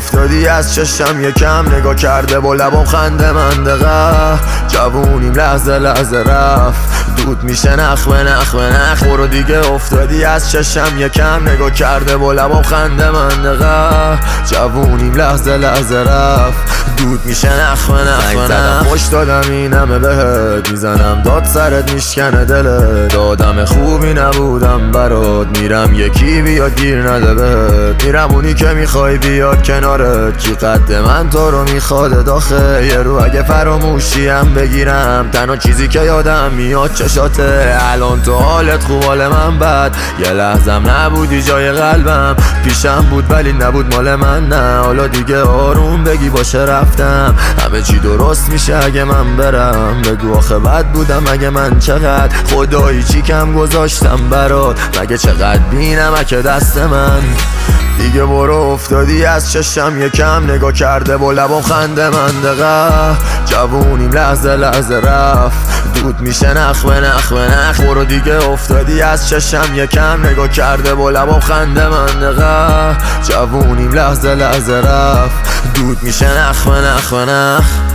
افتادی از چشم یکم نگاه کرده با لبام خنده منده جوونیم لحظه لحظه رفت دود میشه نخ به نخ به نخ برو دیگه افتادی از چشم یکم نگاه کرده با لبام خنده منده جوونیم لحظه لحظه رفت دود میشه نخ به نخ به نخ خوش دادم این همه بهت میزنم داد سرت میشکنه دلت دادم خوبی نبودم برات میرم یکی بیاد گیر نده بهت میرم اونی که میخوای بیاد کنارت کی قد من تو رو میخواد داخل یه رو اگه فراموشیم بگیرم تنها چیزی که یادم میاد چشاته الان تو حالت خوب حال من بد یه لحظم نبودی جای قلبم پیشم بود ولی نبود مال من نه حالا دیگه آروم بگی باشه رفتم همه چی درست میشه اگه من برم بگو آخه بد بودم اگه من چقدر خدایی چی کم گذاشتم برات مگه چقدر بینمک دست من دیگه برو افتادی از چشم یکم نگاه کرده با لبام خنده منده جوونیم لحظه لحظه رفت دود میشه نخ به نخ به نخ برو دیگه افتادی از چشم یکم نگاه کرده با لبام خنده منده جوونیم لحظه لحظه رفت دود میشه نخ به نخ به نخ